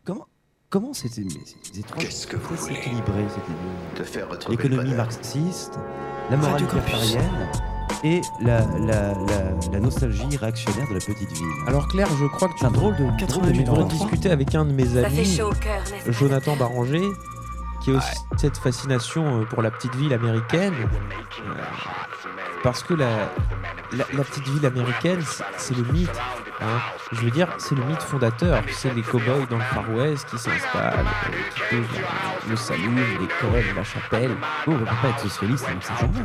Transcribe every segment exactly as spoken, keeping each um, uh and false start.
comment, comment c'était, mais c'était trop, Qu'est-ce que vous très voulez équilibré, c'était de faire retrouver l'économie le bonheur. marxiste, la morale Radio Campus. libertarienne et la, la, la, la nostalgie réactionnaire de la petite ville. Alors Claire, je crois que tu c'est un drôle de, quatre-vingt-huit drôle de tu devrais mélange. discuter avec un de mes Ça fait amis, chaud au cœur, n'est-ce pas? Jonathan Barranger, qui a aussi cette fascination euh, pour la petite ville américaine. Euh, parce que la, la, la petite ville américaine, c'est, c'est le mythe. Hein. Je veux dire, c'est le mythe fondateur. C'est les cow-boys dans le Far West qui s'installent, euh, qui posent le saloon, l'école, la chapelle. Oh, on ne peut pas être socialiste avec ces gens-là.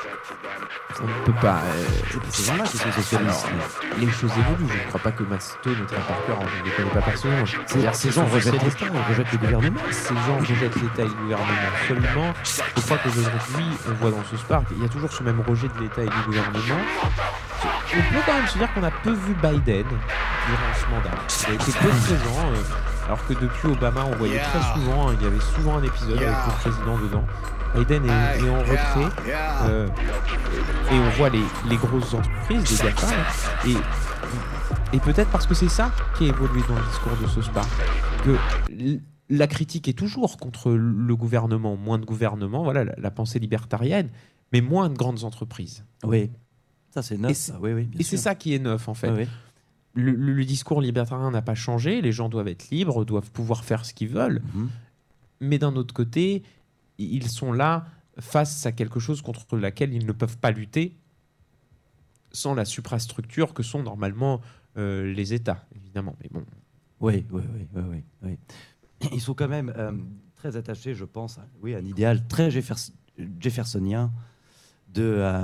On ne peut pas. euh, C'est ces gens-là qui sont socialistes. Alors, les choses évoluent. Je ne crois pas que Maston et Trey Parker, je ne les connais pas personnellement. C'est-à-dire ces gens rejettent l'État, ils rejettent le gouvernement. Ces gens rejettent l'État et le gouvernement absolument. Je crois qu'aujourd'hui, on voit dans ce Spark, il y a toujours ce même rejet de l'État et du gouvernement. On peut quand même se dire qu'on a peu vu Biden durant ce mandat. Il a été peu présent, euh, alors que depuis Obama, on voyait très souvent, hein, il y avait souvent un épisode avec le président dedans. Biden est, est en retrait, euh, et on voit les, les grosses entreprises, les GAFA, et, et peut-être parce que c'est ça qui a évolué dans le discours de ce Spark, que l- la critique est toujours contre le gouvernement, moins de gouvernement, voilà la, la pensée libertarienne, mais moins de grandes entreprises. Oui, ça c'est neuf. Et c'est- ça. Oui, oui, bien Et sûr. c'est ça qui est neuf en fait. Oui, oui. Le, le- le discours libertarien n'a pas changé, les gens doivent être libres, doivent pouvoir faire ce qu'ils veulent, Mhm. mais d'un autre côté, ils sont là face à quelque chose contre laquelle ils ne peuvent pas lutter sans la suprastructure que sont normalement euh, les États, évidemment. Mais bon, Oui, oui, oui, oui, oui, oui. Ils sont quand même euh, très attachés, je pense, à, oui, à un idéal très Jeffers- jeffersonien de euh,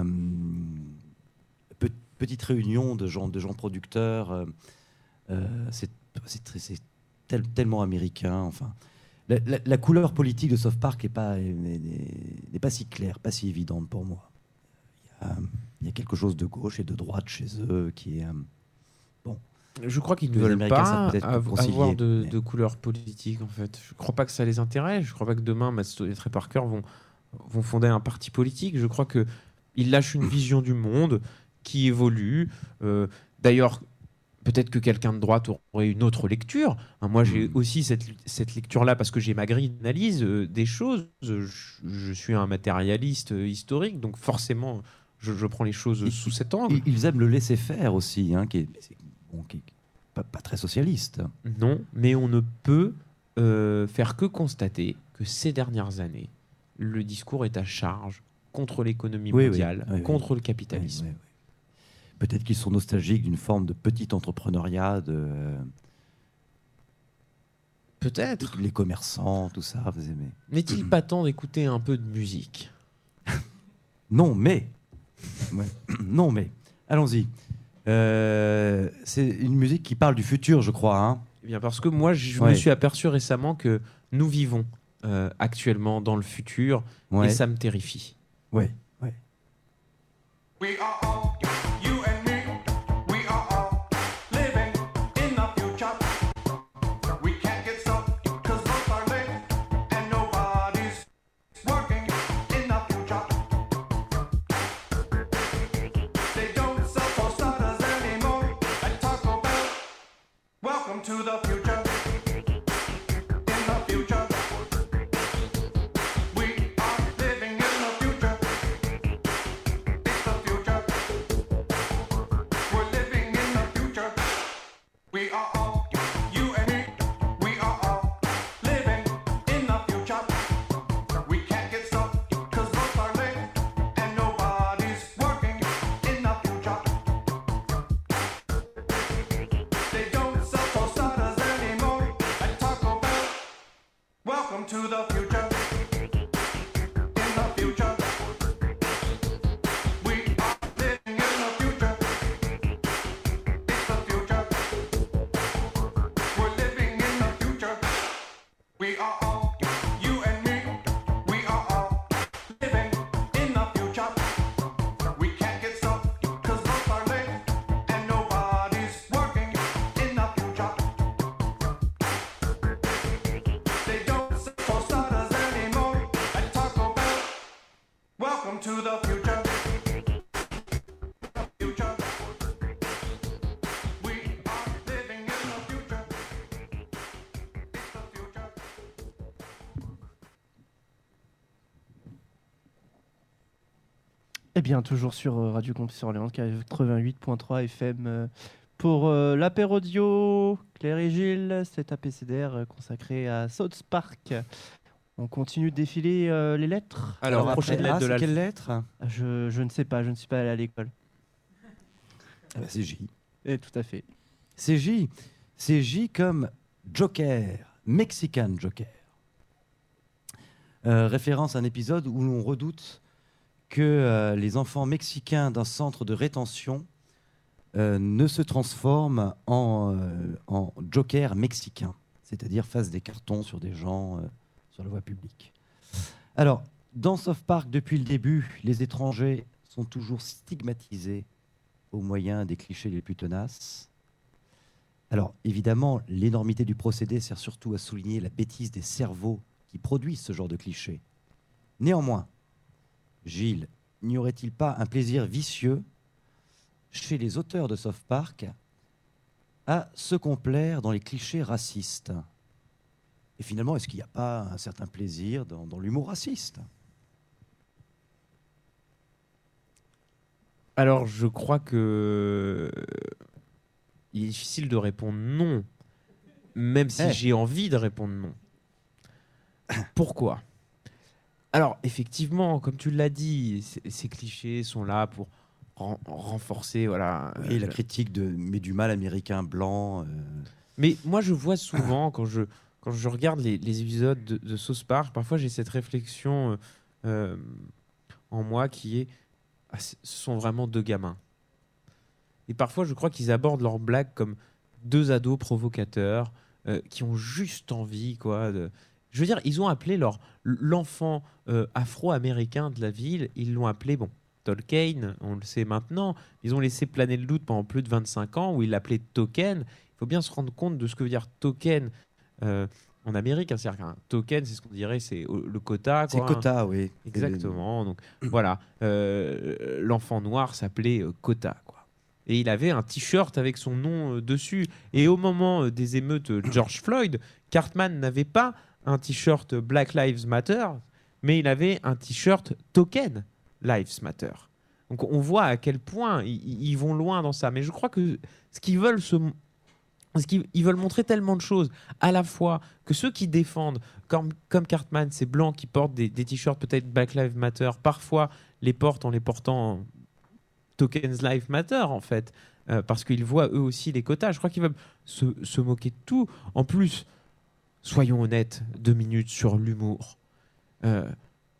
pe- petite réunion de gens, de gens producteurs. euh, euh, c'est c'est très- c'est tel- tellement américain. Enfin, la, la- la couleur politique de South Park n'est pas, n'est- n'est- n'est pas si claire, pas si évidente pour moi. Il y a, il y a quelque chose de gauche et de droite chez eux qui est. euh, je crois qu'ils ne Les veulent Américains pas savent peut-être av- concilier, avoir de, mais- de couleur politique, en fait. Je crois pas que ça les intéresse. Je crois pas que demain, Maston et Trey Parker vont, vont fonder un parti politique. Je crois qu'ils lâchent une vision du monde qui évolue. Euh, d'ailleurs, peut-être que quelqu'un de droite aurait une autre lecture. Hein, moi, j'ai aussi cette, cette lecture-là parce que j'ai ma grille d'analyse euh, des choses. Je, je suis un matérialiste euh, historique, donc forcément, je, je prends les choses Ils- sous cet angle. Ils, ils aiment le laisser faire aussi, hein, qui est, c'est- bon, qui est pas, pas très socialiste. Non, mais on ne peut euh, faire que constater que ces dernières années, le discours est à charge contre l'économie Oui, oui, mondiale, oui, oui. contre le capitalisme. Oui, oui, oui. Peut-être qu'ils sont nostalgiques d'une forme de petit entrepreneuriat, de euh, Peut-être. les commerçants, tout ça. Vous aimez. N'est-il pas temps d'écouter un peu de musique ? Non, mais. Ouais. Non, mais. Allons-y. Euh, c'est une musique qui parle du futur, je crois. Hein. Eh bien, parce que moi, je Ouais. me suis aperçu récemment que nous vivons euh, actuellement dans le futur, Ouais. et ça me terrifie. Ouais. Ouais. We are all, you and me, we are all living in the future. We can't get stuck, cause both are late, and nobody's working in the future. They don't sell for starters anymore at Taco Bell. Welcome to the future. In the future. We are living in the future. It's the future. We're living in the future. We are all, you and me, we are all living in the future. We can't get stuck, cause both are late, and nobody's working in the future. They don't sell for starters anymore at Taco Bell. Welcome to the future. In the future. We are living in the future. It's the future. We're living in the future. We are all, you and me, we are all living in the future. We can't get stuck, cause both are late, and nobody's working in the future. They don't sell for starters anymore at Taco Bell. Welcome to the future. Future. We are living in the future. It's Eh bien, toujours sur euh, Radio Campus Orléans, quatre-vingt-huit point trois F M. euh, pour euh, l'apérodio, Claire et Gilles, c'est un P C D R euh, consacré à South Park. On continue de défiler euh, les lettres. Alors, après, prochaine lettre ah, de c'est l'alphabet. quelle lettre? Ah, Je, je ne sais pas, je ne suis pas allé à l'école. Ah bah, c'est J. Eh, tout à fait. C'est J. C'est J comme Joker, Mexican Joker. Euh, référence à un épisode où l'on redoute que euh, les enfants mexicains d'un centre de rétention euh, ne se transforment en, euh, en Joker mexicain, c'est-à-dire fassent des cartons sur des gens euh, sur la voie publique. Alors, dans South Park, depuis le début, les étrangers sont toujours stigmatisés au moyen des clichés les plus tenaces. Alors, évidemment, l'énormité du procédé sert surtout à souligner la bêtise des cerveaux qui produisent ce genre de clichés. Néanmoins, Gilles, n'y aurait-il pas un plaisir vicieux chez les auteurs de South Park à se complaire dans les clichés racistes? Et finalement, est-ce qu'il n'y a pas un certain plaisir dans, dans l'humour raciste? Alors, je crois que il est difficile de répondre non, même si Eh. j'ai envie de répondre non. Pourquoi? Alors, effectivement, comme tu l'as dit, c- ces clichés sont là pour ren- renforcer, voilà. Et euh, la le- critique de, mais du mal américain blanc. euh, Mais moi, je vois souvent, quand je, quand je regarde les, les épisodes de, de South Park, parfois j'ai cette réflexion euh, euh, en moi qui est ah, c- ce sont vraiment deux gamins. Et parfois, je crois qu'ils abordent leurs blagues comme deux ados provocateurs euh, qui ont juste envie, quoi. De... Je veux dire, ils ont appelé leur l'enfant euh, afro-américain de la ville, ils l'ont appelé, bon, Tolkien, on le sait maintenant. Ils ont laissé planer le doute pendant plus de vingt-cinq ans où ils l'appelaient Token. Il faut bien se rendre compte de ce que veut dire token euh, en Amérique. Hein. C'est-à-dire qu'un token, c'est ce qu'on dirait, c'est euh, le quota. C'est quoi. quota, oui. Exactement. Donc voilà, euh, l'enfant noir s'appelait euh, Kota, quoi. Et il avait un t-shirt avec son nom euh, dessus. Et au moment euh, des émeutes euh, George Floyd, Cartman n'avait pas un t-shirt Black Lives Matter, mais il avait un t-shirt Token Lives Matter. Donc on voit à quel point ils, ils vont loin dans ça. Mais je crois que ce qu'ils veulent se Parce qu'ils ils veulent montrer tellement de choses, à la fois que ceux qui défendent, comme, comme Cartman, ces blancs qui portent des, des t-shirts peut-être Black Lives Matter, parfois les portent en les portant en Tokens Lives Matter, en fait, euh, parce qu'ils voient eux aussi les quotas. Je crois qu'ils veulent se, se moquer de tout. En plus, soyons honnêtes, deux minutes sur l'humour. Euh,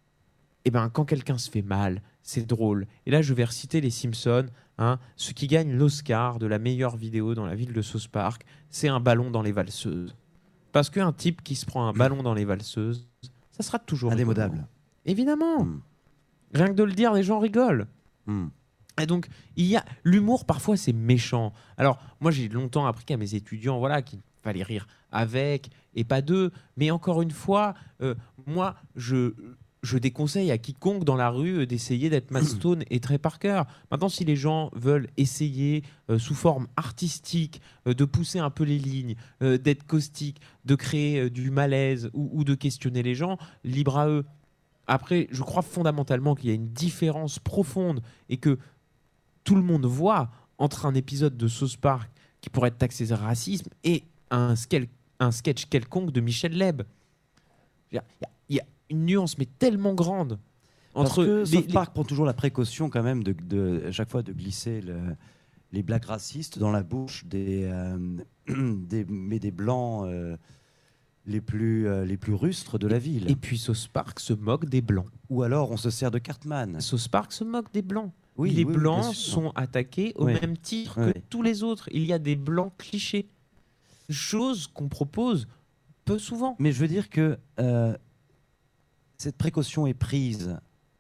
eh ben, quand quelqu'un se fait mal, c'est drôle. Et là, je vais reciter les Simpsons. Hein, ceux qui gagnent l'Oscar de la meilleure vidéo dans la ville de South Park, c'est un ballon dans les valseuses. Parce qu'un type qui se prend un ballon dans les valseuses, ça sera toujours Indémodable. rigolo. Évidemment. Mm. Rien que de le dire, les gens rigolent. Mm. Et donc, il y a l'humour, parfois, c'est méchant. Alors, moi, j'ai longtemps appris qu'à mes étudiants, voilà, qu'il fallait rire avec et pas d'eux. Mais encore une fois, euh, moi, je... je déconseille à quiconque dans la rue euh, d'essayer d'être Matt Stone et Trey Parker. Maintenant, si les gens veulent essayer euh, sous forme artistique euh, de pousser un peu les lignes, euh, d'être caustique, de créer euh, du malaise ou, ou de questionner les gens, libre à eux. Après, je crois fondamentalement qu'il y a une différence profonde et que tout le monde voit entre un épisode de South Park qui pourrait être taxé de racisme et un, skel- un sketch quelconque de Michel Leb. Il y a, il y a une nuance mais tellement grande Parce entre que les- South les- Park prend toujours la précaution quand même de, de à chaque fois de glisser le- les blagues racistes dans la bouche des, euh, des mais des blancs euh, les plus euh, les plus rustres de la ville. et puis South Park se moque des blancs. Ou alors on se sert de Cartman. South Park se moque des blancs. Oui, les oui, oui, blancs bien sûr. sont attaqués au Oui. même titre Oui. que tous les autres. Il y a des blancs clichés, chose qu'on propose peu souvent. Mais je veux dire que euh, cette précaution est prise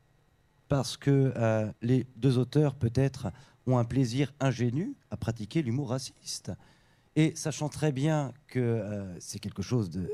parce que euh, les deux auteurs peut-être ont un plaisir ingénu à pratiquer l'humour raciste. Et sachant très bien que euh, c'est quelque chose de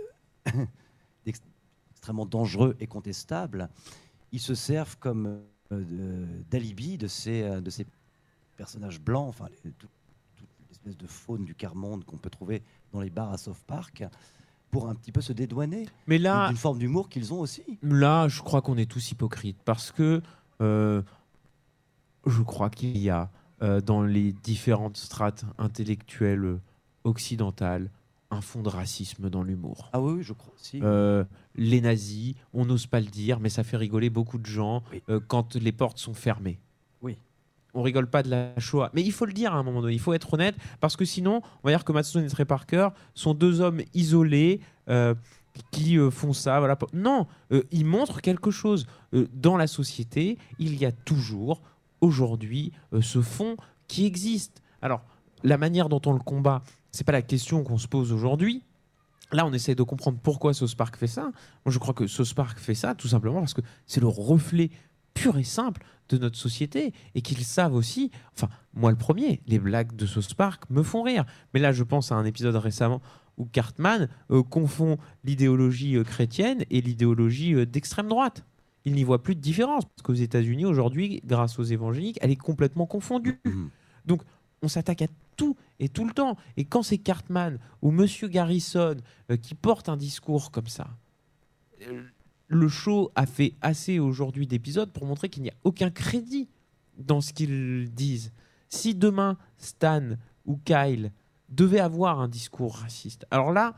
d'extrêmement dangereux et contestable, ils se servent comme euh, de- d'alibi de ces, euh, de ces personnages blancs, enfin les- tout- toute l'espèce de faune du quart-monde qu'on peut trouver dans les bars à South Park, pour un petit peu se dédouaner Mais là, d'une forme d'humour qu'ils ont aussi. Là, je crois qu'on est tous hypocrites parce que euh, Je crois qu'il y a euh, dans les différentes strates intellectuelles euh, occidentales un fond de racisme dans l'humour. Ah oui, oui, je crois aussi. Euh, les nazis, on n'ose pas le dire, mais ça fait rigoler beaucoup de gens Oui. euh, quand les portes sont fermées. Oui. On rigole pas de la Shoah. Mais il faut le dire à un moment donné, il faut être honnête, parce que sinon, on va dire que Matt Stone et Trey Parker sont deux hommes isolés euh, qui euh, font ça. Voilà. Non, euh, ils montrent quelque chose. Euh, dans la société, il y a toujours, aujourd'hui, euh, ce fond qui existe. Alors, la manière dont on le combat, c'est pas la question qu'on se pose aujourd'hui. Là, on essaie de comprendre pourquoi South Park fait ça. Moi, je crois que South Park fait ça tout simplement parce que c'est le reflet pur et simple de notre société et qu'ils savent aussi, enfin, moi le premier, les blagues de South Park me font rire. Mais là, je pense à un épisode récemment où Cartman euh, confond l'idéologie euh, chrétienne et l'idéologie euh, d'extrême droite. Il n'y voit plus de différence parce qu'aux États-Unis, aujourd'hui, grâce aux évangéliques, elle est complètement confondue. Mhm. Donc, on s'attaque à tout et tout le temps. Et quand c'est Cartman ou Monsieur Garrison euh, qui porte un discours comme ça, euh, le show a fait assez aujourd'hui d'épisodes pour montrer qu'il n'y a aucun crédit dans ce qu'ils disent. Si demain, Stan ou Kyle devaient avoir un discours raciste, alors là,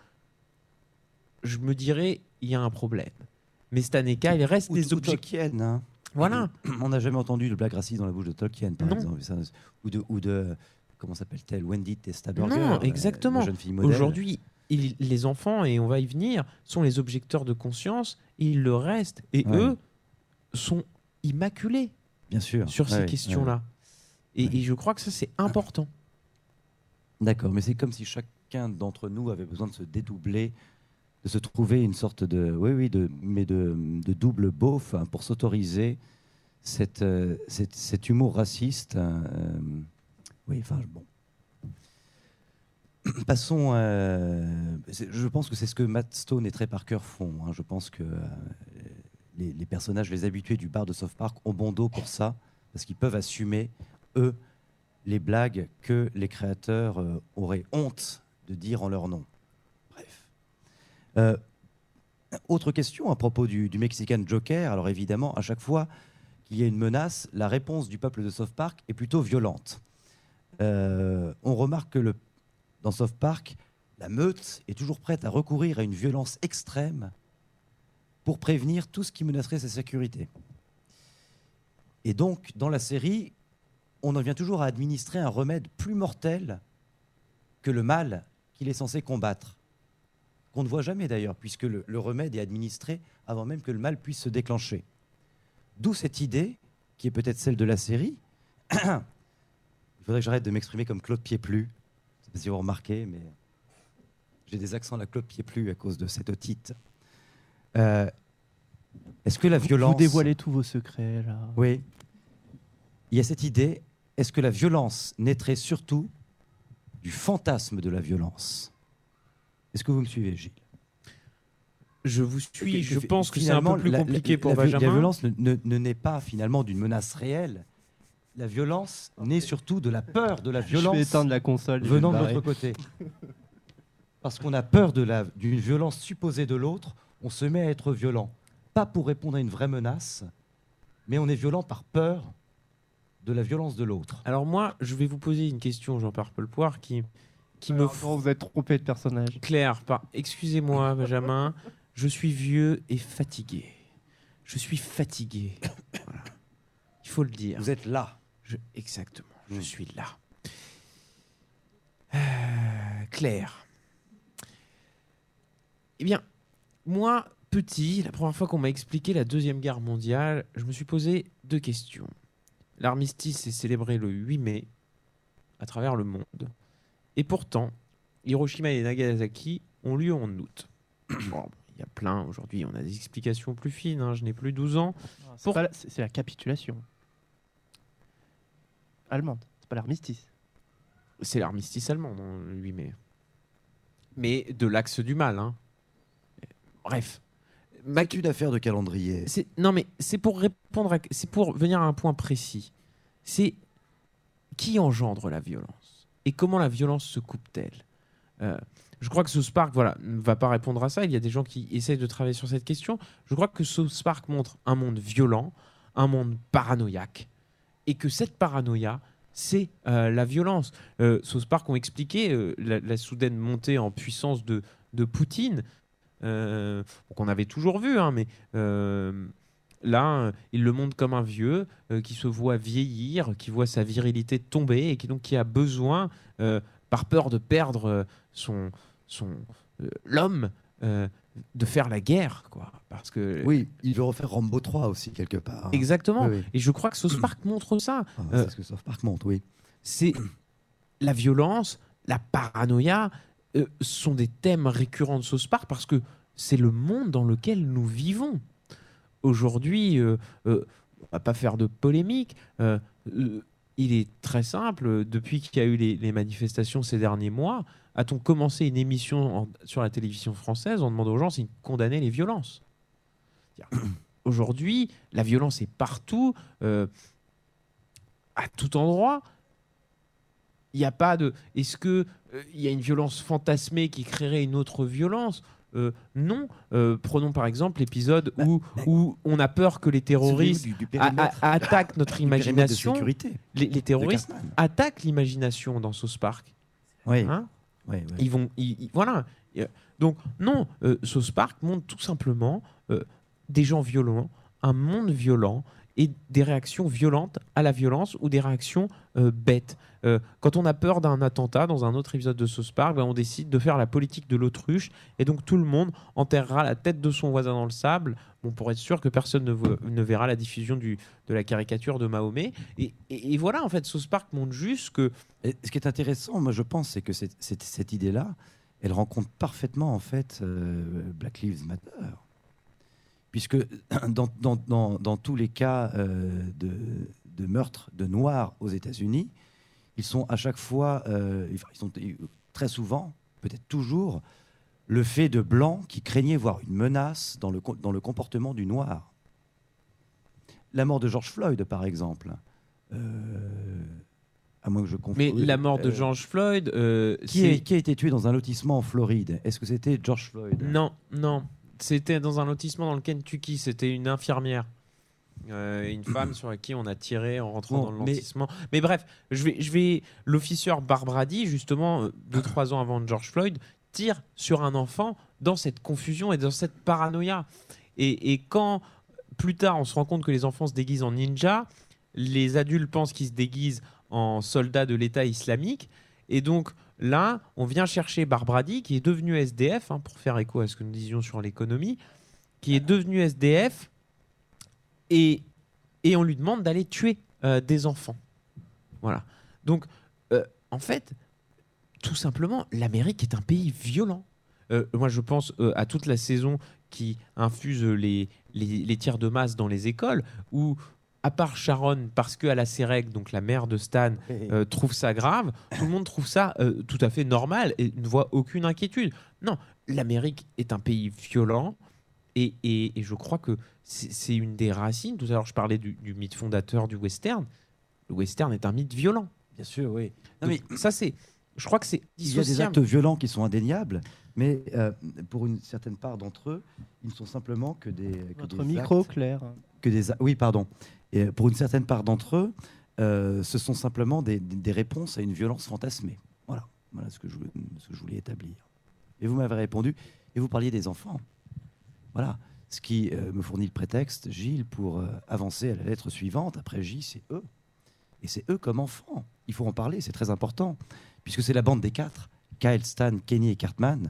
je me dirais, il y a un problème. Mais Stan et Kyle restent Ou, des ou objets. Tolkien, hein. Voilà. On n'a jamais entendu de blague raciste dans la bouche de Tolkien, par Non. exemple. Ça, ou de, ou de comment s'appelle-t-elle, Wendy Testaburger. Non, euh, exactement. la jeune fille modèle. Aujourd'hui, il- les enfants, et on va y venir, sont les objecteurs de conscience, et ils le restent. Et Ouais. eux sont immaculés bien sûr, sur ces Ouais, questions-là. Et, Ouais. et je crois que ça, c'est important. ouais. D'accord, mais c'est comme si chacun d'entre nous avait besoin de se dédoubler, de se trouver une sorte de, oui, oui, de, mais de, de double beauf hein, pour s'autoriser cette, euh, cette- cet humour raciste. euh, oui, enfin bon. Passons. euh, c'est- je pense que c'est ce que Matt Stone et Trey Parker font. hein. Je pense que euh, les, les personnages, les habitués du bar de South Park, ont bon dos pour ça, parce qu'ils peuvent assumer, eux, les blagues que les créateurs euh, auraient honte de dire en leur nom. Bref. Euh, autre question à propos du, du Mexican Joker. Alors évidemment, à chaque fois qu'il y a une menace, la réponse du peuple de South Park est plutôt violente. Euh, on remarque que le, dans South Park, la meute est toujours prête à recourir à une violence extrême pour prévenir tout ce qui menacerait sa sécurité. Et donc, dans la série, on en vient toujours à administrer un remède plus mortel que le mal qu'il est censé combattre. Qu'on ne voit jamais d'ailleurs, puisque le, le remède est administré avant même que le mal puisse se déclencher. D'où cette idée, qui est peut-être celle de la série. Il faudrait que j'arrête de m'exprimer comme Claude Pieplu. Je ne sais pas si vous remarquez, mais j'ai des accents à la Claude Pieplu à cause de cette otite. Euh, Est-ce que la violence... Vous dévoilez tous vos secrets, là. Oui. Il y a cette idée, est-ce que la violence naîtrait surtout du fantasme de la violence? Est-ce que vous me suivez, Gilles? Je vous suis, Que- je que pense que c'est un finalement, peu plus la- compliqué la- pour la, vi- Benjamin. La violence ne, ne- ne naît pas finalement d'une menace réelle. La violence naît surtout de la peur de la Je vais violence éteindre la console. et je vais venant me de barrer. l'autre côté. Parce qu'on a peur de la- d'une violence supposée de l'autre, on se met à être violent. Pas pour répondre à une vraie menace, mais on est violent par peur de la violence de l'autre. Alors moi, je vais vous poser une question, Jean-Pierre Pelpoire, qui, qui me... Alors, non, vous êtes trompé de personnage. Claire, par... excusez-moi, Benjamin, je suis vieux et fatigué. Je suis fatigué. Voilà. Il faut le dire. Vous êtes là. Je- Exactement, je Mm. suis là. Euh, Claire. Eh bien, moi, petit, la première fois qu'on m'a expliqué la Deuxième Guerre mondiale, je me suis posé deux questions. L'armistice est célébré le huit mai à travers le monde. Et pourtant, Hiroshima et Nagasaki ont lieu en août. Bon, il y a plein, aujourd'hui, on a des explications plus fines, hein, je n'ai plus douze ans. C'est Pour- pas la- c'est c'est la capitulation allemande. C'est pas l'armistice. C'est l'armistice allemand, non, le huit mai. Mais de l'axe du mal. Hein. Bref. Ma- C'est une affaire de calendrier. c'est- non, mais c'est pour répondre à... C'est pour venir à un point précis. C'est qui engendre la violence et comment la violence se coupe-t-elle. Euh, je crois que South Park, voilà, ne va pas répondre à ça. Il y a des gens qui essayent de travailler sur cette question. Je crois que South Park montre un monde violent, un monde paranoïaque, et que cette paranoïa, c'est euh, la violence. Euh, South Park ont expliqué euh, la, la soudaine montée en puissance de, de Poutine, euh, qu'on avait toujours vu, hein, mais euh, là, euh, il le montre comme un vieux euh, qui se voit vieillir, qui voit sa virilité tomber et qui, donc, qui a besoin, euh, par peur de perdre euh, son, son, euh, l'homme, euh, de faire la guerre, quoi. Parce que Oui, il veut refaire Rambo trois aussi, quelque part. exactement. Oui, oui. Et je crois que South Park montre ça. Ah, Euh, c'est ce que South Park montre, oui. C'est la violence, la paranoïa euh, sont des thèmes récurrents de South Park parce que c'est le monde dans lequel nous vivons. Aujourd'hui, euh, euh, on va pas faire de polémique. euh, euh, il est très simple. Depuis qu'il y a eu les, les manifestations ces derniers mois, a-t-on commencé une émission en- sur la télévision française en demandant aux gens s'ils condamnaient les violences? C'est-à-dire, aujourd'hui, la violence est partout, euh, à tout endroit. Il n'y a pas de. Est-ce que euh, il y a une violence fantasmée qui créerait une autre violence? Euh, Non. Euh, prenons par exemple l'épisode Bah, où, bah, où on a peur que les terroristes Souvenez-vous du, du a- périmètre, a- attaquent notre du périmètre de imagination. sécurité Les, les de terroristes Cartman. attaquent l'imagination dans South Park. Oui, Hein oui, oui. Ils vont, ils- ils- voilà. Euh, Donc non, euh, South Park montre tout simplement euh, des gens violents, un monde violent et des réactions violentes à la violence ou des réactions euh, bêtes. Euh, quand on a peur d'un attentat, dans un autre épisode de South Park, ben, on décide de faire la politique de l'autruche et donc tout le monde enterrera la tête de son voisin dans le sable, bon, pour être sûr que personne ne, vo- ne verra la diffusion du, de la caricature de Mahomet. Et, et- et voilà, en fait, South Park montre juste que Et ce qui est intéressant, moi je pense, c'est que cette, cette- cette idée-là, elle rencontre parfaitement en fait euh, Black Lives Matter, puisque dans, dans- dans- dans tous les cas euh, de, de meurtre de noirs aux États-Unis, ils sont à chaque fois, euh, enfin, ils sont très souvent, peut-être toujours, le fait de blancs qui craignaient voir une menace dans le, co- dans le comportement du noir. La mort de George Floyd, par exemple. euh, à moins que je confonde. mais la mort de Euh, George Floyd, euh, qui, c'est- est- qui a été tué dans un lotissement en Floride? Est-ce que c'était George Floyd? Non, non. C'était dans un lotissement dans le Kentucky. C'était une infirmière. Euh, une femme sur qui on a tiré en rentrant Bon, dans le mais- lotissement. Mais, bref, je vais, je vais... l'officier Barbrady, justement, euh, deux, trois ans avant George Floyd, tire sur un enfant dans cette confusion et dans cette paranoïa. Et, et quand, plus tard, on se rend compte que les enfants se déguisent en ninja, les adultes pensent qu'ils se déguisent en soldats de l'État islamique. Et donc, là, on vient chercher Barbrady, qui est devenu S D F, hein, pour faire écho à ce que nous disions sur l'économie, qui est devenu S D F, et, et on lui demande d'aller tuer euh, des enfants. Voilà. Donc, euh, en fait, tout simplement, l'Amérique est un pays violent. Euh, moi, je pense euh, à toute la saison qui infuse les, les, les tirs de masse dans les écoles, où, à part Sharon, parce qu'elle a ses règles, donc la mère de Stan, euh, trouve ça grave, tout le monde trouve ça euh, tout à fait normal et ne voit aucune inquiétude. Non, l'Amérique est un pays violent et, et- et je crois que c'est c'est une des racines. Tout à l'heure, je parlais du, du mythe fondateur du western. Le western est un mythe violent. Bien sûr, oui. Non, Donc, mais ça, c'est. Je crois que c'est il y a des dissociable. actes violents qui sont indéniables, mais euh, pour une certaine part d'entre eux, ils ne sont simplement que des, que Votre des micro, actes- Claire. que des a- oui, pardon. Et pour une certaine part d'entre eux, euh, ce sont simplement des, des- des réponses à une violence fantasmée. Voilà, voilà ce que je, voulais- ce que je voulais établir. Et vous m'avez répondu, et vous parliez des enfants. Voilà, ce qui euh, me fournit le prétexte, Gilles, pour euh, avancer à la lettre suivante. Après J, c'est eux. Et c'est eux comme enfants. Il faut en parler, c'est très important, puisque c'est la bande des quatre, Kyle, Stan, Kenny et Cartman,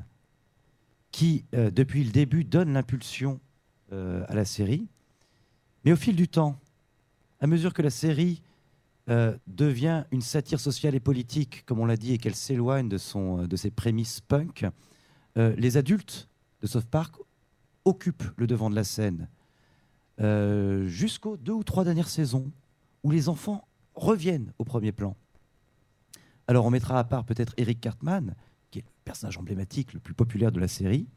qui, euh, depuis le début, donne l'impulsion euh, à la série. Mais au fil du temps, à mesure que la série euh, devient une satire sociale et politique, comme on l'a dit, et qu'elle s'éloigne de, son, euh, de ses prémices punk, euh, les adultes de South Park occupent le devant de la scène euh, jusqu'aux deux ou trois dernières saisons, où les enfants reviennent au premier plan. Alors on mettra à part peut-être Eric Cartman, qui est le personnage emblématique le plus populaire de la série,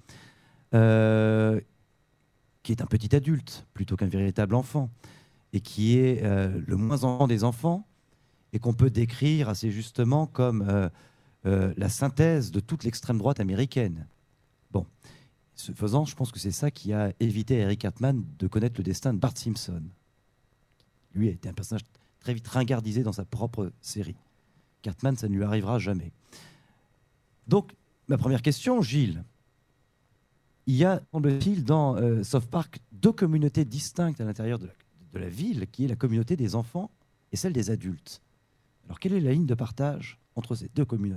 euh, qui est un petit adulte plutôt qu'un véritable enfant, et qui est euh, le moins enfant des enfants, et qu'on peut décrire assez justement comme euh, euh, la synthèse de toute l'extrême droite américaine. Bon, ce faisant, je pense que c'est ça qui a évité à Eric Cartman de connaître le destin de Bart Simpson. Lui a été un personnage très vite ringardisé dans sa propre série. Cartman, ça ne lui arrivera jamais. Donc, ma première question, Gilles. Il y a, semble-t-il, dans euh, South Park, deux communautés distinctes à l'intérieur de la, de la ville, qui est la communauté des enfants et celle des adultes. Alors, quelle est la ligne de partage entre ces deux communautés ?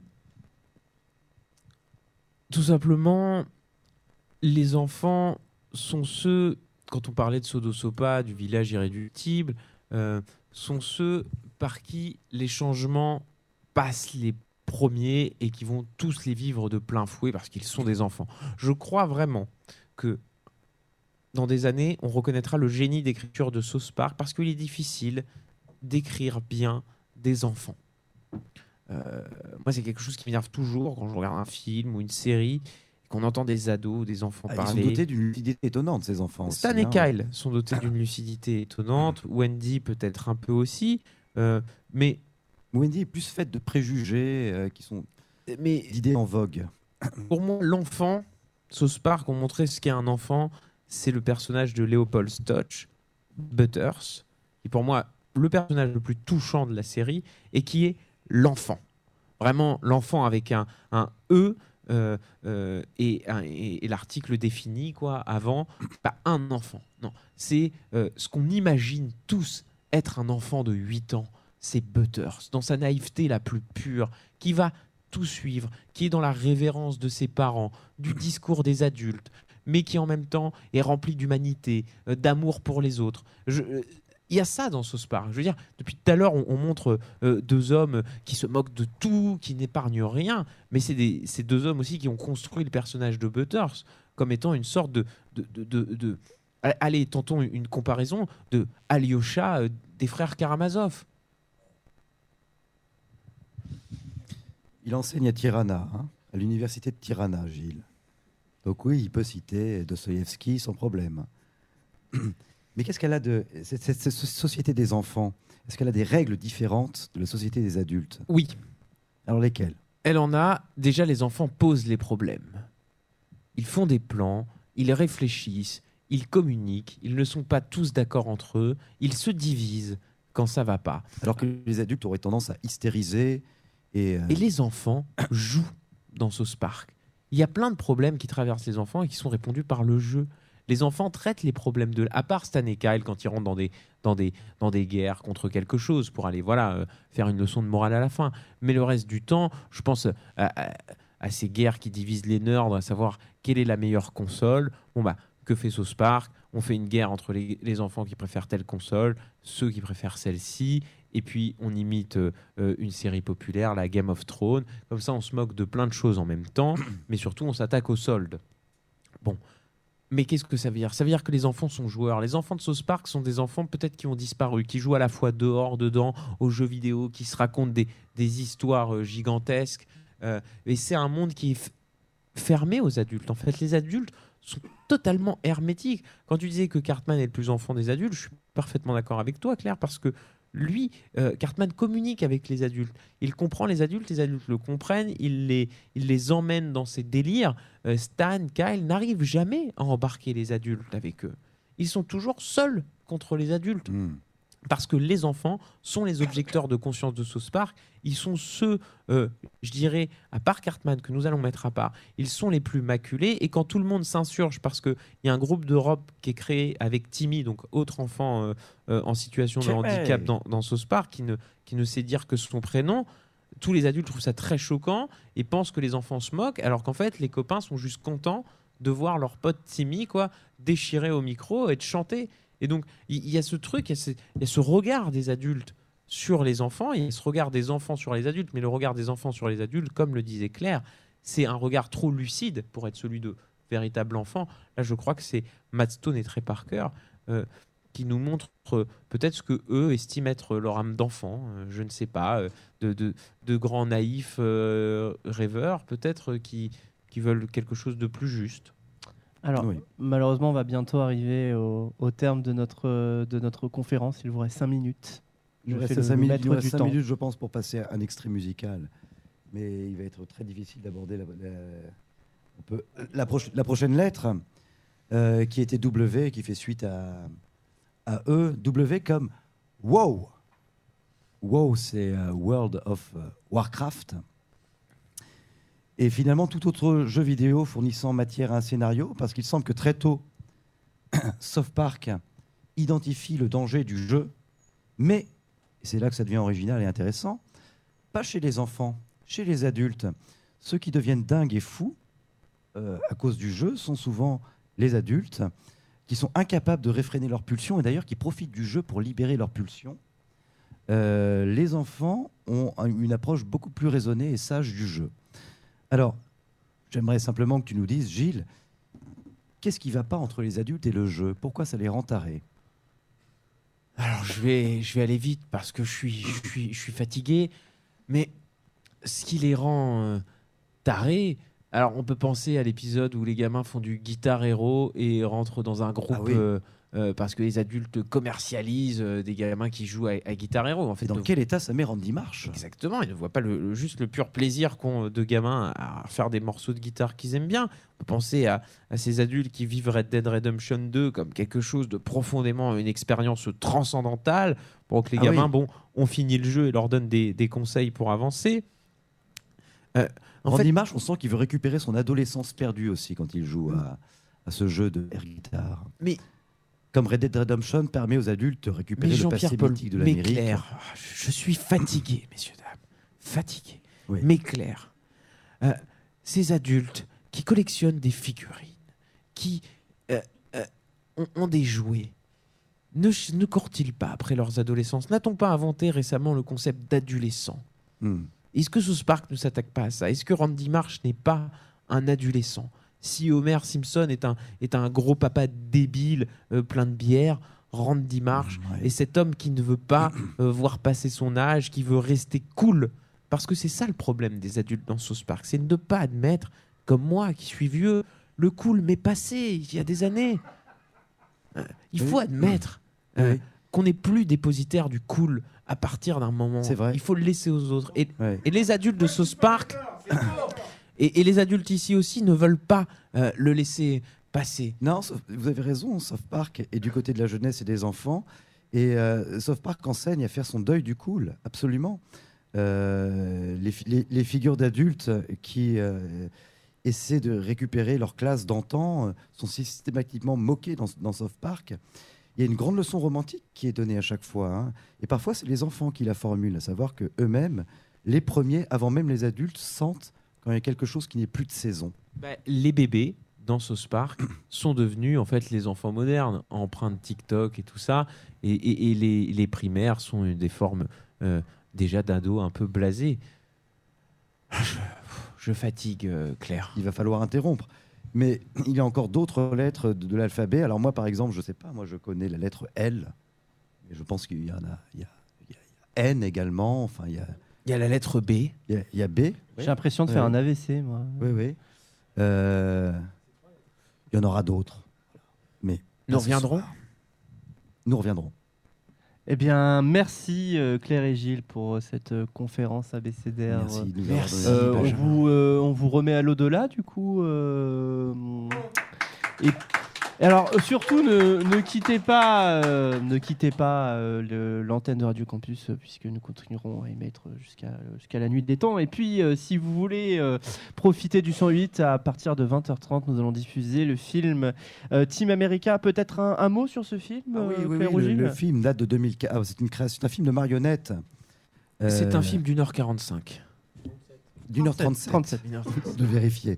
Tout simplement, les enfants sont ceux, quand on parlait de Sodosopa, du village irréductible, euh, sont ceux par qui les changements passent les premiers et qui vont tous les vivre de plein fouet parce qu'ils sont des enfants. Je crois vraiment que dans des années, on reconnaîtra le génie d'écriture de South Park parce qu'il est difficile d'écrire bien des enfants. Euh, moi, c'est quelque chose qui m'énerve toujours quand je regarde un film ou une série, qu'on entend des ados ou des enfants Ah, parler. Ils sont dotés d'une lucidité étonnante, ces enfants. Stan aussi, et hein. Kyle sont dotés d'une lucidité étonnante. Wendy peut-être un peu aussi. Euh, mais, Wendy est plus faite de préjugés euh, qui sont mais d'idées en vogue. pour moi, l'enfant, South Park ont montré ce qu'est un enfant. C'est le personnage de Leopold Stotch, Butters, qui pour moi le personnage le plus touchant de la série et qui est l'enfant. Vraiment l'enfant avec un, un E euh, euh, et, un- et- et l'article défini quoi, avant, pas un enfant. Non, c'est euh, ce qu'on imagine tous être un enfant de huit ans. C'est Butters, dans sa naïveté la plus pure, qui va tout suivre, qui est dans la révérence de ses parents, du discours des adultes, mais qui en même temps est rempli d'humanité, euh, d'amour pour les autres. Je- euh, Il y a ça dans South Park. Je veux dire, depuis tout à l'heure, on, on montre euh, deux hommes qui se moquent de tout, qui n'épargnent rien, mais c'est des- ces deux hommes aussi qui ont construit le personnage de Butters comme étant une sorte de... de, de, de- de- Allez, tentons une comparaison de Alyosha euh, des frères Karamazov. Il enseigne à Tirana, hein, à l'université de Tirana, Gilles. Donc oui, il peut citer Dostoïevski sans problème. Mais qu'est-ce qu'elle a de... Cette, cette- cette société des enfants, est-ce qu'elle a des règles différentes de la société des adultes ? Oui, Alors lesquelles ? elle en a. Déjà, les enfants posent les problèmes. Ils font des plans, ils réfléchissent, ils communiquent, ils ne sont pas tous d'accord entre eux, ils se divisent quand ça va pas. Alors que les adultes auraient tendance à hystériser et... euh, Et les enfants jouent dans South Park. Il y a plein de problèmes qui traversent les enfants et qui sont répondus par le jeu. Les enfants traitent les problèmes de... À part Stan et Kyle, quand ils rentrent dans des, dans des, dans des guerres contre quelque chose, pour aller voilà, euh, faire une leçon de morale à la fin. Mais le reste du temps, je pense à, à- à ces guerres qui divisent les nerds, à savoir quelle est la meilleure console. Bon bah, que fait South Park ? On fait une guerre entre les, les enfants qui préfèrent telle console, ceux qui préfèrent celle-ci, et puis on imite euh, euh, une série populaire, la Game of Thrones. Comme ça, on se moque de plein de choses en même temps, mais surtout, on s'attaque au solde. Bon. Mais qu'est-ce que ça veut dire ? Ça veut dire que les enfants sont joueurs. Les enfants de South Park sont des enfants peut-être qui ont disparu, qui jouent à la fois dehors, dedans, aux jeux vidéo, qui se racontent des, des histoires euh, gigantesques. Euh, et c'est un monde qui est f- fermé aux adultes. En fait, les adultes sont totalement hermétiques. Quand tu disais que Cartman est le plus enfant des adultes, je suis parfaitement d'accord avec toi, Claire, parce que lui, euh, Cartman communique avec les adultes. Il comprend les adultes, les adultes le comprennent, il les, il les emmène dans ses délires. Euh, Stan, Kyle n'arrivent jamais à embarquer les adultes avec eux. Ils sont toujours seuls contre les adultes. hmm. Parce que les enfants sont les objecteurs de conscience de South Park. Ils sont ceux, euh, je dirais, à part Cartman, que nous allons mettre à part, ils sont les plus maculés. Et quand tout le monde s'insurge, parce qu'il y a un groupe d'Europe qui est créé avec Timmy, donc autre enfant euh, euh, en situation de Timmy. handicap dans, dans South Park, qui ne, qui ne sait dire que son prénom, tous les adultes trouvent ça très choquant et pensent que les enfants se moquent, alors qu'en fait, les copains sont juste contents de voir leur pote Timmy quoi, déchirer au micro et de chanter. Et donc, il y, y a ce truc, il y, a ce- il y a ce regard des adultes sur les enfants, il y a ce regard des enfants sur les adultes, mais le regard des enfants sur les adultes, comme le disait Claire, c'est un regard trop lucide pour être celui de véritable enfant. Là, je crois que c'est Matt Stone et Trey Parker euh, qui nous montrent euh, peut-être ce que eux estiment être leur âme d'enfant, euh, je ne sais pas, euh, de, de, de grands naïfs euh, rêveurs, peut-être euh, qui, qui veulent quelque chose de plus juste. Alors, Oui. malheureusement, on va bientôt arriver au, au terme de notre, euh, de notre conférence. Il vous reste cinq minutes. Il Je nous fais reste le- cinq le minutes, maître il nous reste du cinq temps. minutes, je pense, pour passer à un extrait musical. Mais il va être très difficile d'aborder la, la- on peut- la, proche- la prochaine lettre, euh, qui était W, qui fait suite à, à E. W comme wow. WoW, c'est euh, World of euh, Warcraft. Et finalement, tout autre jeu vidéo fournissant matière à un scénario, parce qu'il semble que très tôt, South Park identifie le danger du jeu, mais, et c'est là que ça devient original et intéressant, pas chez les enfants, chez les adultes. Ceux qui deviennent dingues et fous euh, à cause du jeu sont souvent les adultes qui sont incapables de réfréner leurs pulsions et d'ailleurs qui profitent du jeu pour libérer leurs pulsions. Euh, les enfants ont une approche beaucoup plus raisonnée et sage du jeu. Alors, j'aimerais simplement que tu nous dises, Gilles, qu'est-ce qui ne va pas entre les adultes et le jeu? Pourquoi ça les rend tarés? Alors, je vais, je vais aller vite parce que je suis, je suis, je suis fatigué. Mais ce qui les rend euh, tarés... Alors, on peut penser à l'épisode où les gamins font du Guitar Hero et rentrent dans un groupe... Ah oui. euh, euh, parce que les adultes commercialisent euh, des gamins qui jouent à, à Guitar Hero. En fait, Et dans ne- quel état ça met Randy Marsh? Exactement, ils ne voient pas le, le- juste le pur plaisir qu'ont de gamins à faire des morceaux de guitare qu'ils aiment bien. On peut penser à, à ces adultes qui vivent Red Dead Redemption deux comme quelque chose de profondément une expérience transcendantale, pour que les Ah gamins, oui. bon, ont fini le jeu et leur donnent des, des conseils pour avancer. Euh, en Randy fait, Marsh, on sent qu'il veut récupérer son adolescence perdue aussi quand il joue à, à ce jeu de air guitare. mais Comme Red Dead Redemption permet aux adultes de récupérer Mais le passé Jean-Pierre Paul, mythique de mais l'Amérique. Claire, je je suis fatigué, messieurs, dames. Fatigué. Oui. Mais Claire, euh, ces adultes qui collectionnent des figurines, qui euh, euh, ont, ont des jouets, ne, ch- ne courent-ils pas après leurs adolescences? N'a-t-on pas inventé récemment le concept d'adolescent? Hmm. Est-ce que South Park ne s'attaque pas à ça? Est-ce que Randy Marsh n'est pas un adolescent? Si Homer Simpson est un, est un gros papa débile euh, plein de bière, Randy Marsh Ouais. est cet homme qui ne veut pas euh, voir passer son âge, qui veut rester cool. Parce que c'est ça le problème des adultes dans South Park, c'est de ne pas admettre, comme moi qui suis vieux, le cool m'est passé il y a des années. Euh, il faut Oui. admettre euh, Oui. qu'on n'est plus dépositaire du cool à partir d'un moment. C'est vrai. Il faut le laisser aux autres. Et, Ouais. et les adultes de South Park, et, et les adultes ici aussi, ne veulent pas euh, le laisser passer. Non, sauf- vous avez raison, South Park est du côté de la jeunesse et des enfants. Et euh, South Park enseigne à faire son deuil du cool, absolument. Euh, les, fi- les- les figures d'adultes qui euh, essaient de récupérer leur classe d'antan euh, sont systématiquement moquées dans, dans South Park. Il y a une grande leçon romantique qui est donnée à chaque fois. hein. Et parfois, c'est les enfants qui la formulent, à savoir que eux-mêmes, les premiers, avant même les adultes, sentent quand il y a quelque chose qui n'est plus de saison. Bah, les bébés dans South Park sont devenus en fait les enfants modernes, empreints de TikTok et tout ça. Et, et- et les, les primaires sont une des formes euh, déjà d'ados un peu blasés. Je, je fatigue, euh, Claire. Il va falloir interrompre. Mais il y a encore d'autres lettres de, de l'alphabet. Alors moi, par exemple, je ne sais pas, moi je connais la lettre L. Et je pense qu'il y en a, il y a, il y a- il y a N également. Enfin, il y a, Il y a la lettre B. il y a- il y a B. J'ai l'impression de faire Ouais. un A V C, moi. Oui, oui. Euh, il y en aura d'autres. Mais Nous pas ce reviendrons. soir. Nous reviendrons. Eh bien, merci euh, Claire et Gilles pour euh, cette euh, conférence A B C D R. Merci. de nous Merci. avoir Euh, donné on, l'image. vous, euh, on vous remet à l'au-delà, du coup. euh, et, et alors, euh, surtout, ne, ne quittez pas, euh, ne quittez pas euh, le- l'antenne de Radio Campus, euh, puisque nous continuerons à émettre jusqu'à jusqu'à la nuit des temps. Et puis, euh, si vous voulez euh, profiter du cent huit, à partir de vingt heures trente, nous allons diffuser le film euh, Team America. Peut-être un, un mot sur ce film, Ah oui, euh, oui, Claire oui, ou le, Gilles le film date de deux mille quatre. Ah, c'est une création, c'est un film de marionnette. C'est Euh, un film d'une heure quarante-cinq. d'une heure trente-sept. trente-sept. De vérifier.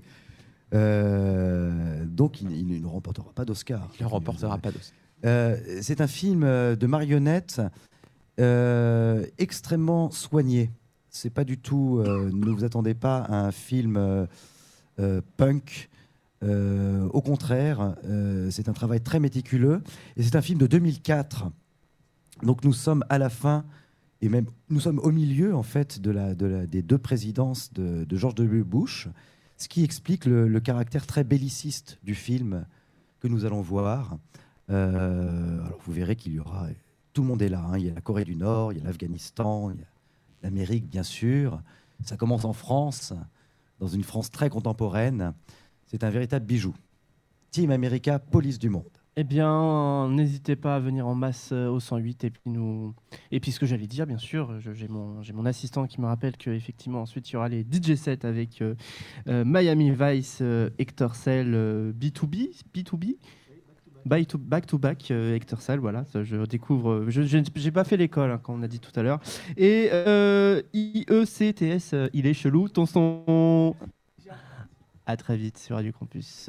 Euh, donc, il, il ne remportera pas d'Oscar. Il ne remportera pas d'Oscar. Euh, c'est un film euh, de marionnettes euh, extrêmement soigné. C'est pas du tout. euh, ne vous attendez pas à un film euh, euh, punk. Euh, au contraire, euh, c'est un travail très méticuleux. Et c'est un film de deux mille quatre. Donc nous sommes à la fin, et même nous sommes au milieu en fait de la, de la, des deux présidences de, de George W. Bush, ce qui explique le, le caractère très belliciste du film que nous allons voir. Euh, alors vous verrez qu'il y aura, tout le monde est là. hein. Il y a la Corée du Nord, il y a l'Afghanistan, il y a l'Amérique bien sûr. Ça commence en France, dans une France très contemporaine. C'est un véritable bijou. Team America, police du monde. Eh bien, n'hésitez pas à venir en masse euh, au cent huit et puis nous. Et puis ce que j'allais dire, bien sûr, je- j'ai mon j'ai mon assistant qui me rappelle que effectivement ensuite il y aura les D J sets avec euh, euh, Miami Vice, euh, Hector Cell, euh, B deux B, B deux B. Back to back, to back euh, Hector Cell, voilà, ça, je découvre. euh, Je je- j'ai pas fait l'école, hein, comme on a dit tout à l'heure. Et euh, I E C T S, euh, il est chelou, ton son. À très vite sur Radio Campus.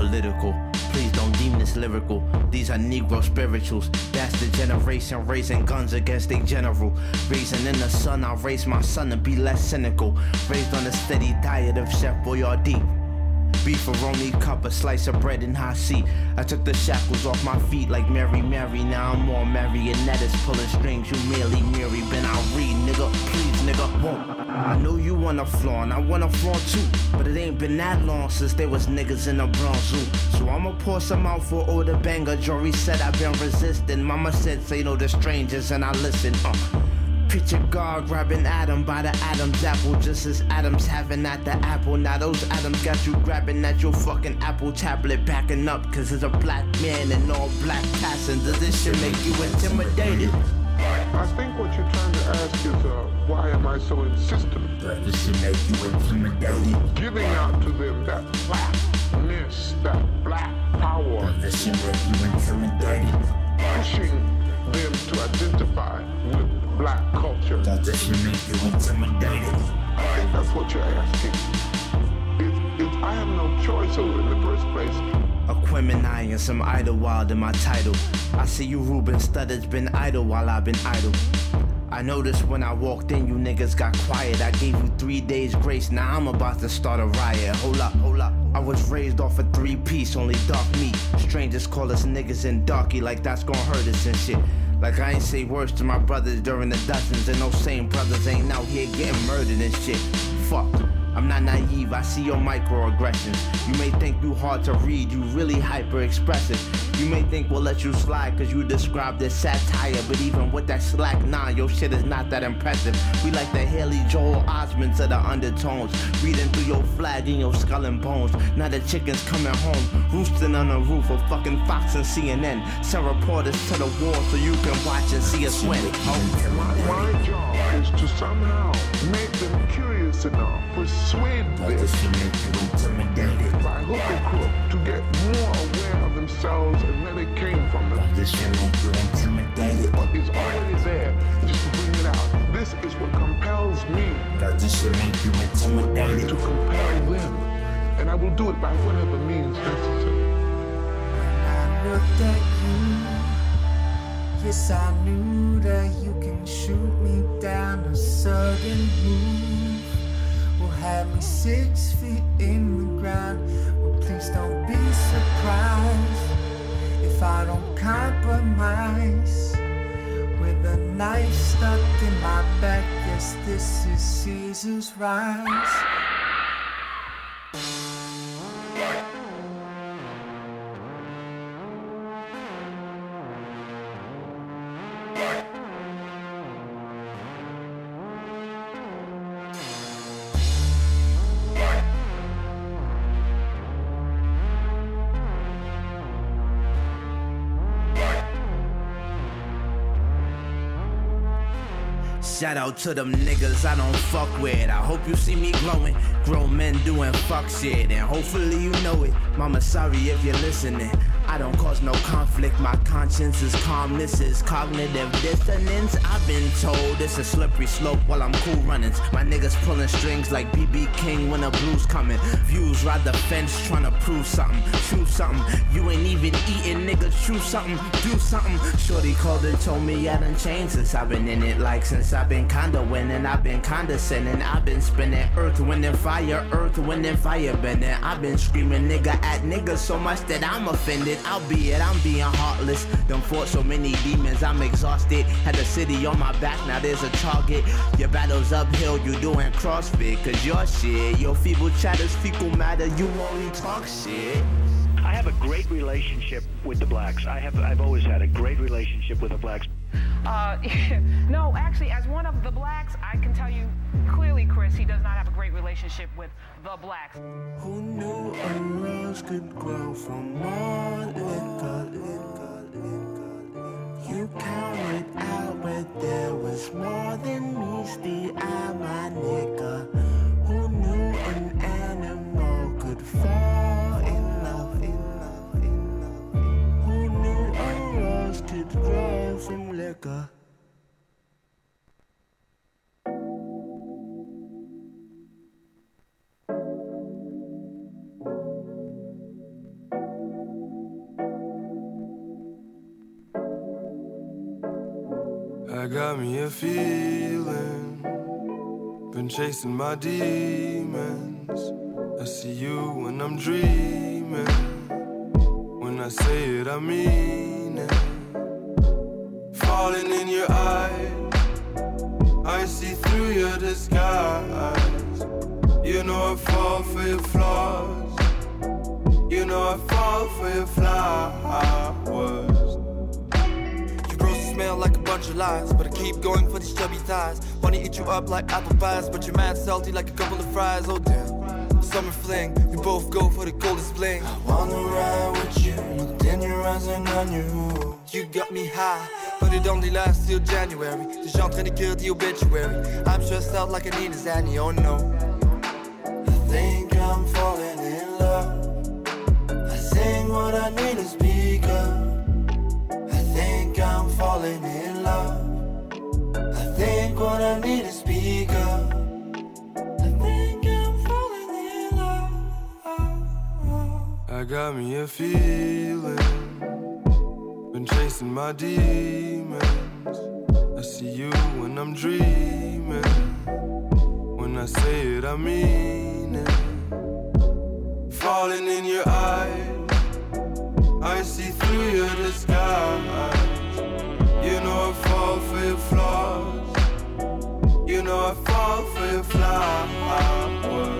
political. Please don't deem this lyrical. These are Negro spirituals. That's the generation raising guns against a general. Raising in the sun, I'll raise my son to be less cynical. Raised on a steady diet of Chef Boyardee. Beef, a Roni cup, a slice of bread and hot seat. I took the shackles off my feet like Mary Mary. Now I'm more marionettes pulling strings. You merely Mary, Ben I'll read, nigga. Please, nigga, won't. I know you wanna floor and I wanna floor too, but it ain't been that long since there was niggas in the Bronx Zoo. So I'ma pour some out for all the banger. Jory said I've been resisting. Mama said say no to strangers and I listen. Uh. Picture God grabbing Adam by the Adam's apple, just as Adam's having at the apple. Now those Adams got you grabbing at your fucking Apple tablet, backing up, cause there's a black man and all black passengers. This shit make you intimidated. I think what you're trying to ask is, uh, why am I so insistent? This should make you intimidated. Giving out to them that blackness, that black power. This should make you intimidated. Pushing them to identify with black culture. This should make you intimidated. I think that's what you're asking. It, it, I have no choice over in the first place. Aquemini and some Idlewild in my title. I see you Ruben Studdard's been idle while I've been idle. I noticed when I walked in, you niggas got quiet. I gave you three days grace, now I'm about to start a riot. Hold up, hold up. I was raised off a three-piece, only dark meat. Strangers call us niggas and darky like that's gonna hurt us and shit. Like I ain't say words to my brothers during the dozens, and those same brothers ain't out here getting murdered and shit. Fuck. I'm not naive, I see your microaggressions. You may think you hard to read, you really hyper-expressive. You may think we'll let you slide cause you described as satire, but even with that slack, nah, your shit is not that impressive. We like the Haley Joel Osments of the undertones, reading through your flag and your skull and bones. Now the chicken's coming home, roosting on the roof of fucking Fox and C N N. Send reporters to the wall so you can watch and see us win. Oh. My, my job is to somehow make them curious enough, persuade them by hook or crook to get more aware of themselves and where they came from. Them. What is already there, just to bring it out. This is what compels me to compel them, and I will do it by whatever means necessary. When I looked at you, yes, I knew that you can shoot me down a sudden move. Will have me six feet in the ground. Well, please don't be surprised if I don't compromise. With a knife stuck in my back, yes, this is Caesar's rise. Shout out to them niggas I don't fuck with. I hope you see me glowing. Grown men doing fuck shit, and hopefully you know it. Mama, sorry if you're listening. I don't cause no conflict. My conscience is calm. This is cognitive dissonance. I've been told it's a slippery slope while I'm cool runnings. My niggas pulling strings like B B King when the blues coming. Views ride the fence trying to prove something. Choose something. You ain't even eating, nigga. Choose something. Do something. Shorty called and told me I done changed since I've been in it. Like since I've been kinda winning. I've been condescending. I've been spinning earth, wind, and fire. Earth, wind, and fire bending. I've been screaming nigga at niggas so much that I'm offended. I'll be it, I'm being heartless. Done fought so many demons, I'm exhausted. Had the city on my back, now there's a target. Your battle's uphill, you doing CrossFit. Cause your shit, your feeble chatter's fecal matter. You only talk shit. I have a great relationship with the blacks. I have, I've always had a great relationship with the blacks. Uh, no, actually, as one of the blacks, I can tell you clearly, Chris, he does not have a great relationship with the blacks. Who knew a rose could grow from more liquor, liquor, liquor? You counted out, but there was more than meets the eye, my nigga. Who knew an animal could fall in love, in love, in love? Who knew a rose could grow from liquor? I got me a feeling, been chasing my demons. I see you when I'm dreaming. When I say it, I mean it. Falling in your eyes, I see through your disguise. You know I fall for your flaws. You know I fall for your flowers. Smell like a bunch of lies, but I keep going for these chubby thighs. Wanna eat you up like apple pies, but you're mad salty like a couple of fries. Oh damn, summer fling, we both go for the coldest bling. I wanna ride with you, looked in your eyes and I knew you got me high, but it only lasts till January. Déjà en train d'écrire the obituary. I'm stressed out like I need a Zanny, oh no. I think I'm falling in love. I sing what I need to speak up. I'm falling in love. I think what I need is speak up. I think I'm falling in love. I got me a feeling, been chasing my demons. I see you when I'm dreaming. When I say it, I mean it. Falling in your eyes, I see through your disguise. You know I fall for your flaws. You know I fall for your flowers.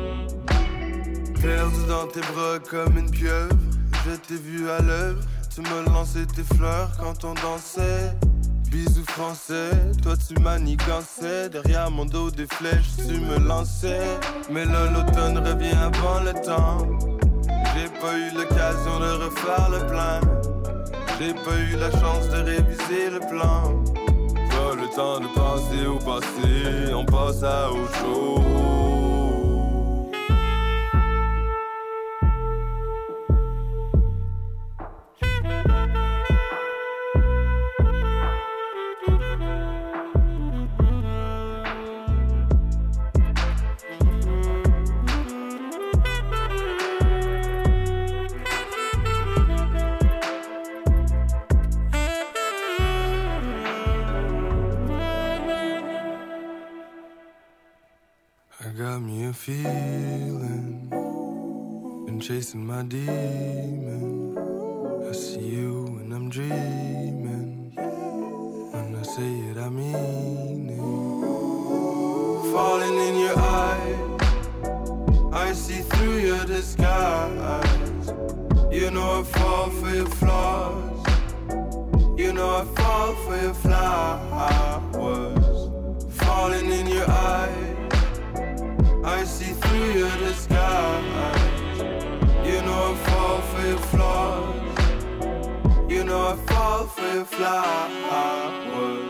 Perdu dans tes bras comme une pieuvre. Je t'ai vu à l'œuvre. Tu me lançais tes fleurs quand on dansait. Bisous français, toi tu manigançais. Derrière mon dos des flèches tu me lançais. Mais là l'automne revient avant le temps. J'ai pas eu l'occasion de refaire le plein. J'ai pas eu la chance de réviser le plan. Pas le temps de penser au passé, on passe à autre chose. Got me a feeling, been chasing my demon. I see you when I'm dreaming. When I say it, I mean it. Falling in your eyes, I see through your disguise. You know I fall for your flaws. You know I fall for your flowers. Falling in your eyes, I see through your disguise. You know I fall for your flaws. You know I fall for your flowers.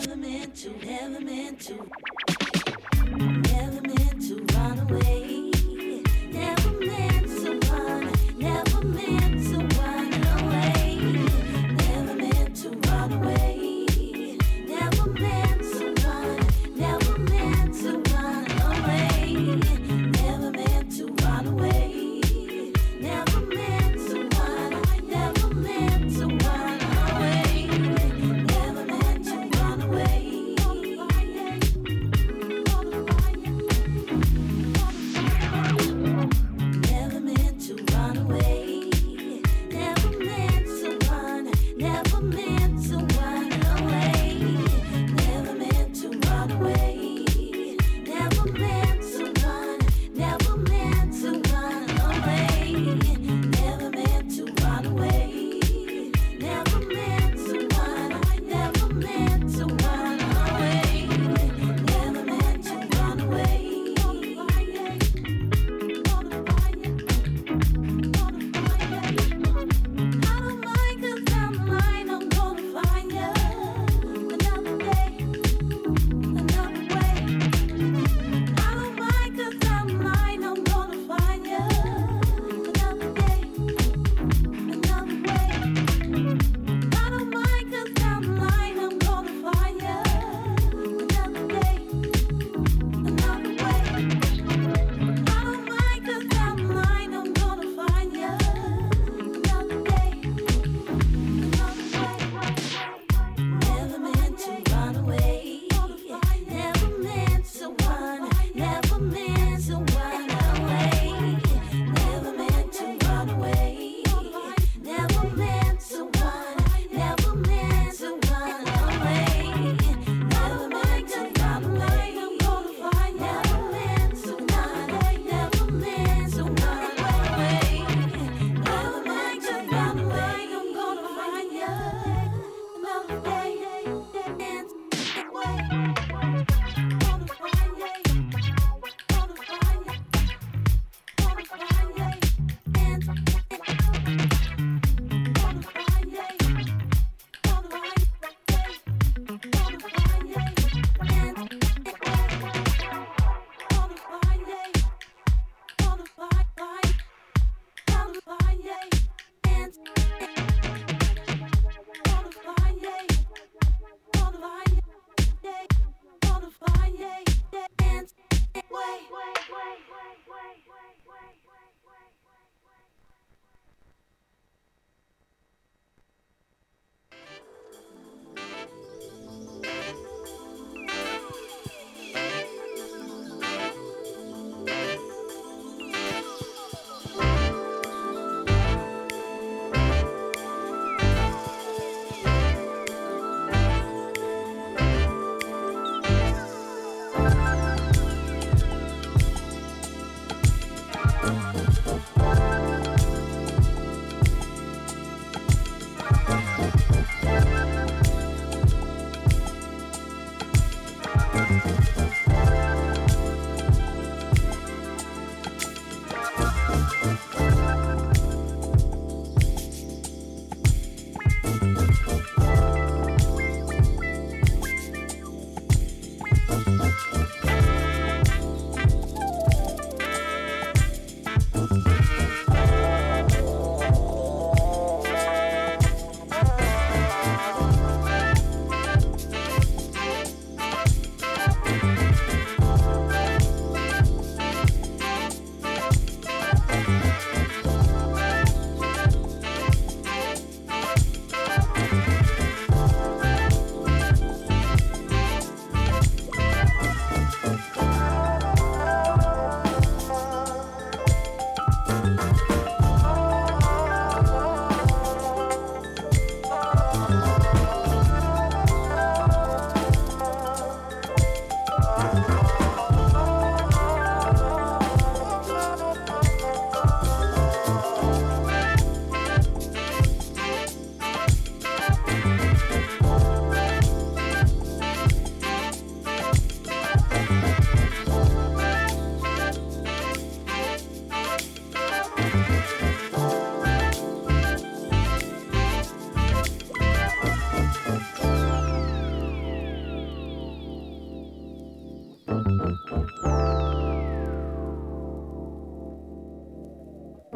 Never meant to, never meant to. Never meant to run away. Never meant to run, never meant to run away. Never meant to run away. Never meant to run, never meant to run away. Never meant to run away. Never meant to run, never meant to run away. Never meant to run away.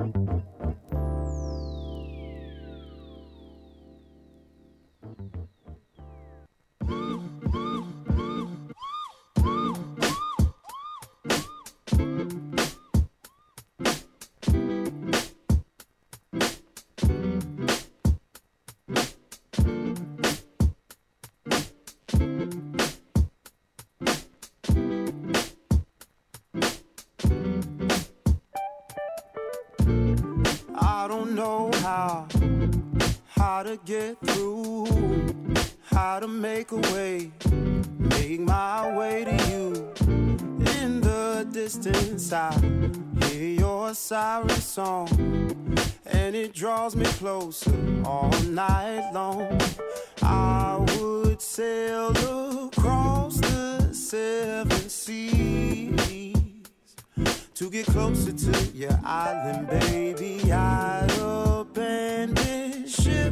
I don't know how, how to get through, how to make a way, make my way to you. In the distance I hear your siren song, and it draws me closer all night long. I would sail across the seven seas to get closer to your island, baby. I'd abandon ship,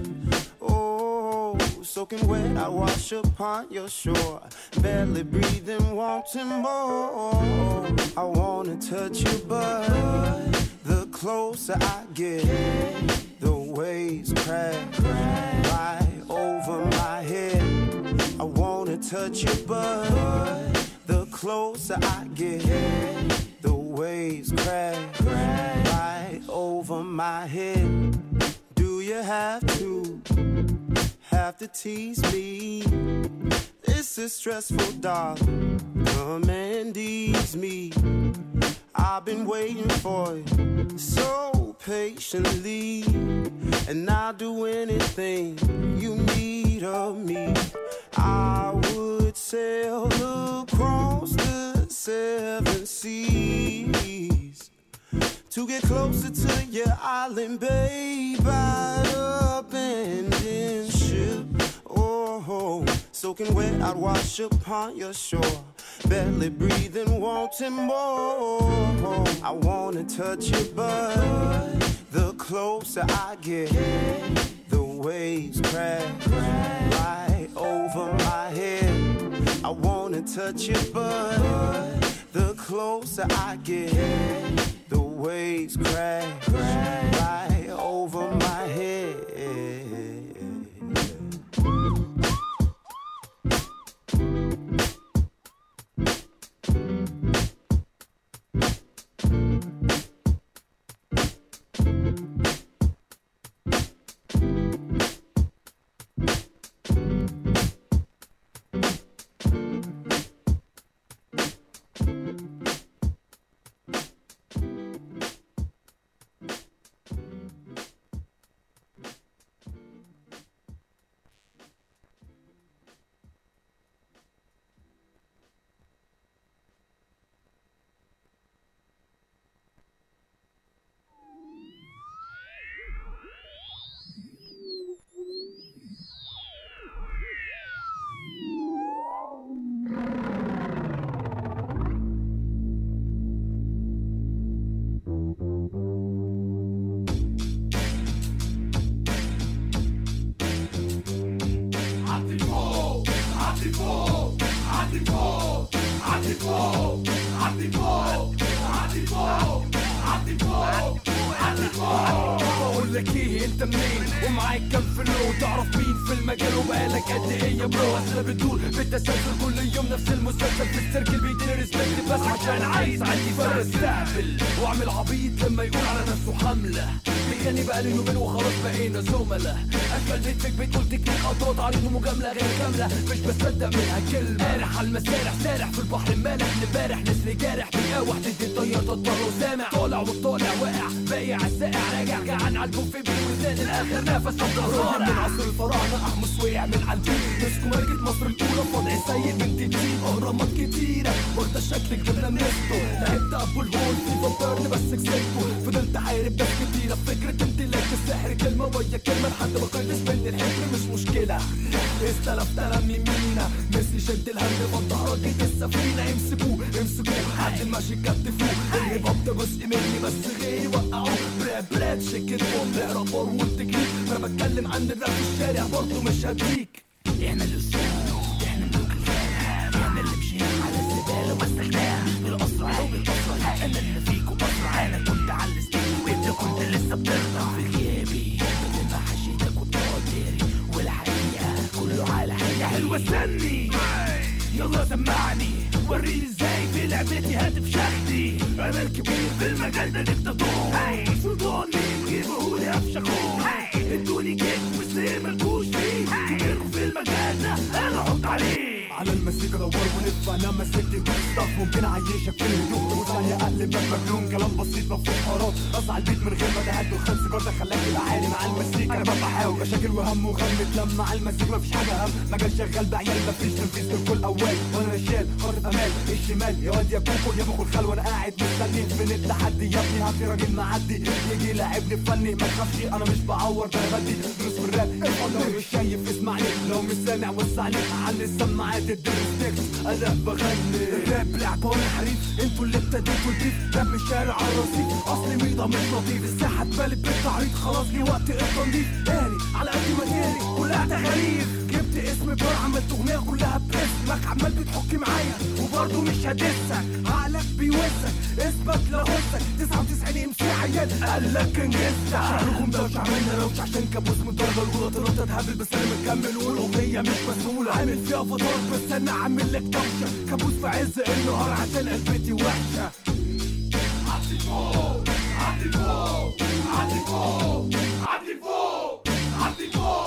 oh, soaking wet, I wash upon your shore, barely breathing, wanting more. I wanna touch you, but the closer I get, the waves crash right over my head. I wanna touch you, but the closer I get, the waves crash right over my head. Do you have to, have to tease me? This is stressful, darling, come and ease me. I've been waiting for it so patiently, and I'll do anything you need of me. I would sail across the seven seas to get closer to your island, babe. I'd abandon ship, oh, soaking wet, I'd wash upon your shore, barely breathing, wanting more. I wanna touch you, but the closer I get, the waves crash right over my head. I wanna touch you, but the closer I get, the waves crash right over my head. بقول لك ايه انت منين ومعاك كام فلو تعرف مين في المجال وبقالك قد ايه يا برو اصل بتدور بالتسلسل كل يوم نفس المسلسل في السيركل بيديني ريسبكت بس عشان عايز عندي فرق استقبل واعمل عبيط لما يقول على نفسه حمله بيغني بقالي يومين وخلاص بقينا زملاء اجمل بيت فيك بتقول تكنيك خطوات عريض ومجامله غير كامله مش بصدق منها كلمه سارح على المسارح سارح في البحر المالح امبارح نسر جارح بيقاوح تدي الطيار تضطر وسامع طالع وطالع واقع باقي على الساقع راجع جعان على الكوفي بيوزان الاخر نفس افضل من عصر الفراعنه احمس وقع من على البيت مسكوا ملكه مصر الاولى وضع سيء بنت تجيب اهرامات كتيره برده شكلك جبنا منستو لعبت ابو الهول في فامبيرن بس كسبته فضلت حارب ناس كتيره فكره امتلاك السحر كلمه ويا كلمه لحد ما قيس بنت الحكر مش مشكله استلفت انا من يمينه ميسي شد الهند فالظهر جيت السفينه امسكوه امسكوه حد الماشي كتفوه الهيب هوب ده جزء مني بس غيري وقعوه براب براب شكل بوم رابور والتكنيك انا بتكلم عن الراب في الشارع برضه مش هديك احنا اللي وصلنا احنا ملوك الفرح احنا اللي مشينا على الزباله ومسكناها بالاسرع وبالاسرع انا اللي فيكوا اسرع انا كنت على الستيج وانت كنت اسمعني يلا سمعني وريني ازاي في لعبتي هاتف شخدي انا الكبير في المجال ده ديكتاتور سلطان مين جيبهولي افشخوه ادوني كيك وسليم ملكوش فيه كبيركم في المجال ده انا احط عليه على المزيكا دور ولف انا مسكت بستاف ممكن اعيشك في الهدوء وثانية اقلبك مجنون كلام بسيط مفهوم حارات اصعد البيت من غير ما تهد وخمس سيجار ده خلاك يبقى عالي مع المزيكا انا ببقى بحاول مشاكل وهم وغم اتلم مع المزيكا مفيش حاجه اهم مجال شغال بعيال مفيش تنفيذ للكل اول وانا رشال خاطف امان الشمال يا واد يا كوكو يا بخو الخلوه انا قاعد مستني من التحدي يا ابني هاتي راجل معدي يجي لاعبني فني ما تخافش انا مش بعور ده بدي دروس في الراب لو مش شايف اسمعني لو مش سامع وسعني على السماعات الدرس انا بغني الراب لعبة وانا حريف انتوا اللي ابتديتوا البيف راب من الشارع على الرصيف اصلي ميضة مش لطيف الساحة اتملت بالتعريض خلاص جه وقت التنظيف قاري على قد ما جاري كلها تغاريف جبت اسم بار عملت اغنية كلها باسمك عمال بتحك معايا وبرضه مش هدسك عقلك بيوسك اثبت لغزك تسعة وتسعين ام سي عيال قالك انجزت شعركم ده وش عملنا روش عشان كابوس من الدرجة الاولى طلعت اتهبل بس انا مكمل والاغنية مش مسؤولة عامل فيها فطار بس انا عامل لك دوشة كابوس في عز النهار عشان قلبتي وحشة عدي فوق عدي فوق عدي فوق عدي فوق عدي فوق